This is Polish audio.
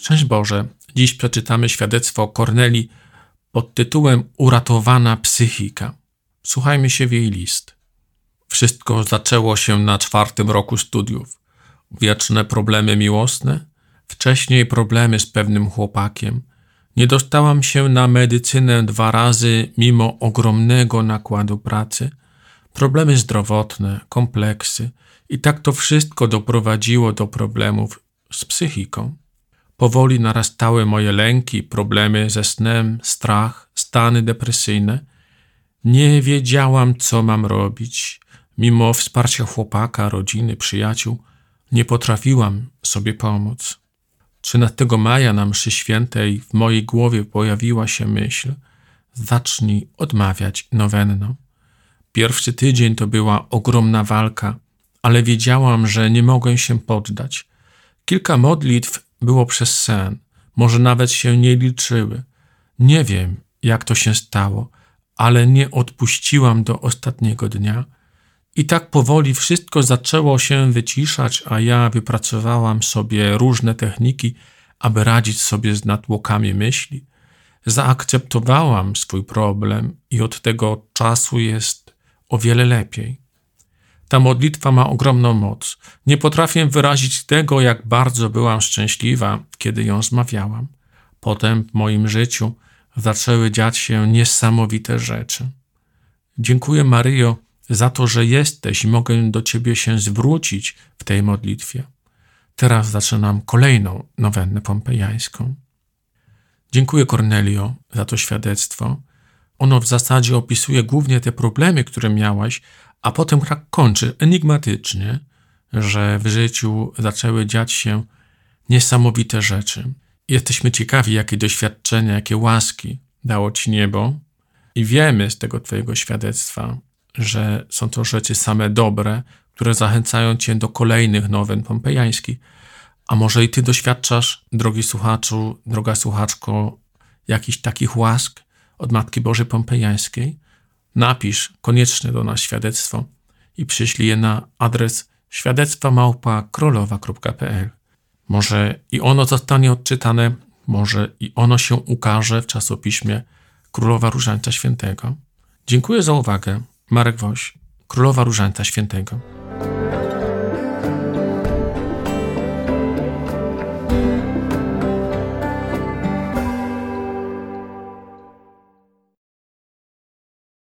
Szczęść Boże, dziś przeczytamy świadectwo Kornelii pod tytułem Uratowana psychika. Słuchajmy się w jej list. Wszystko zaczęło się na 4. roku studiów. Wieczne problemy miłosne, wcześniej problemy z pewnym chłopakiem. Nie dostałam się na medycynę 2 razy mimo ogromnego nakładu pracy. Problemy zdrowotne, kompleksy i tak to wszystko doprowadziło do problemów z psychiką. Powoli narastały moje lęki, problemy ze snem, strach, stany depresyjne. Nie wiedziałam, co mam robić. Mimo wsparcia chłopaka, rodziny, przyjaciół, nie potrafiłam sobie pomóc. 13 maja na mszy świętej w mojej głowie pojawiła się myśl: zacznij odmawiać nowenną. Pierwszy tydzień to była ogromna walka, ale wiedziałam, że nie mogę się poddać. Kilka modlitw było przez sen, może nawet się nie liczyły. Nie wiem, jak to się stało, ale nie odpuściłam do ostatniego dnia. I tak powoli wszystko zaczęło się wyciszać, a ja wypracowałam sobie różne techniki, aby radzić sobie z natłokami myśli. Zaakceptowałam swój problem i od tego czasu jest o wiele lepiej. Ta modlitwa ma ogromną moc. Nie potrafię wyrazić tego, jak bardzo byłam szczęśliwa, kiedy ją zmawiałam. Potem w moim życiu zaczęły dziać się niesamowite rzeczy. Dziękuję, Maryjo, za to, że jesteś i mogę do Ciebie się zwrócić w tej modlitwie. Teraz zaczynam kolejną nowennę pompejańską. Dziękuję, Kornelio, za to świadectwo. Ono w zasadzie opisuje głównie te problemy, które miałaś, a potem tak kończy enigmatycznie, że w życiu zaczęły dziać się niesamowite rzeczy. Jesteśmy ciekawi, jakie doświadczenia, jakie łaski dało Ci niebo i wiemy z tego Twojego świadectwa, że są to rzeczy same dobre, które zachęcają Cię do kolejnych nowen pompejańskich. A może i Ty doświadczasz, drogi słuchaczu, droga słuchaczko, jakichś takich łask od Matki Bożej Pompejańskiej? Napisz koniecznie do nas świadectwo i przyślij je na adres świadectwa@królowa.pl. Może i ono zostanie odczytane, może i ono się ukaże w czasopiśmie Królowa Różańca Świętego. Dziękuję za uwagę. Marek Woś, Królowa Różańca Świętego.